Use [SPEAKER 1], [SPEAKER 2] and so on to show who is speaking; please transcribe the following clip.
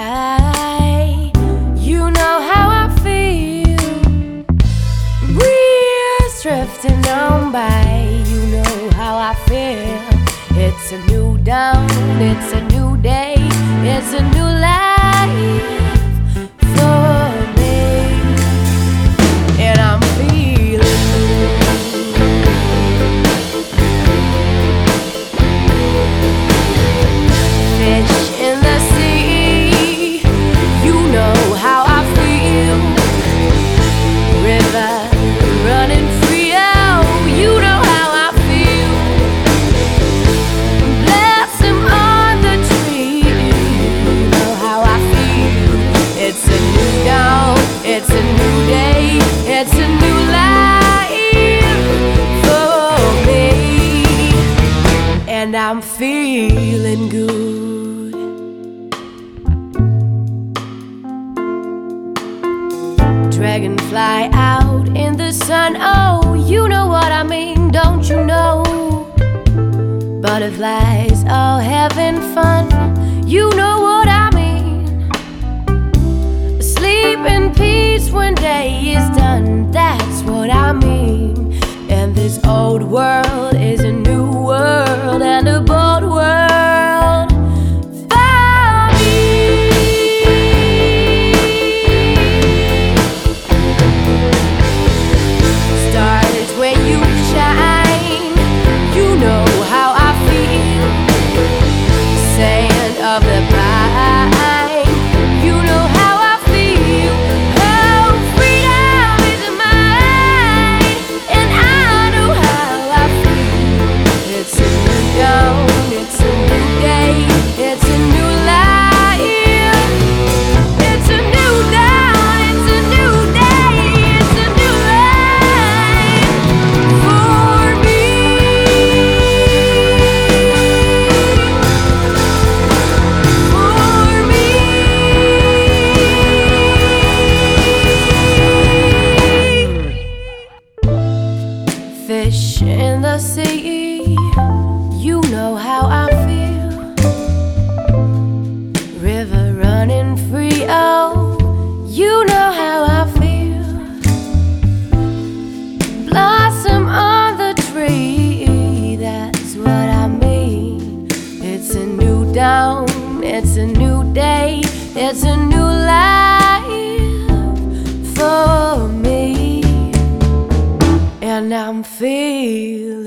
[SPEAKER 1] fly. You know how I feel. Breeze drifting on by. You know how I feel. It's a new dawn, it's a new day, it's a new life for me, and I'm feeling fish in the sea. You know how I feel. River running free. Oh, you know how I feel. Blossom on the tree. You know how I feel. It's a new dawn. It's a new day. It's a new life for me, and I'm feeling good. Dragonfly out in the sun. Oh, you know what I mean, don't you know? Butterflies all having fun. You know what I mean. Sleep in peace when day is done. That's what I mean. And this old world is a new world, and a bold world for me. Stars when you shine. You know how I feel. Sand of the pine. You know how I feel. Oh, freedom is mine, and I know how I feel. It's a new dawn, it's a new day, it's a new life. It's a new dawn, it's a new day, it's a new life for me. For me. Fish in the sea. You know how I feel. River running free. Oh, you know how I feel. Blossom on the tree. That's what I mean. It's a new dawn. It's a new day. It's a new life for me, and I'm feeling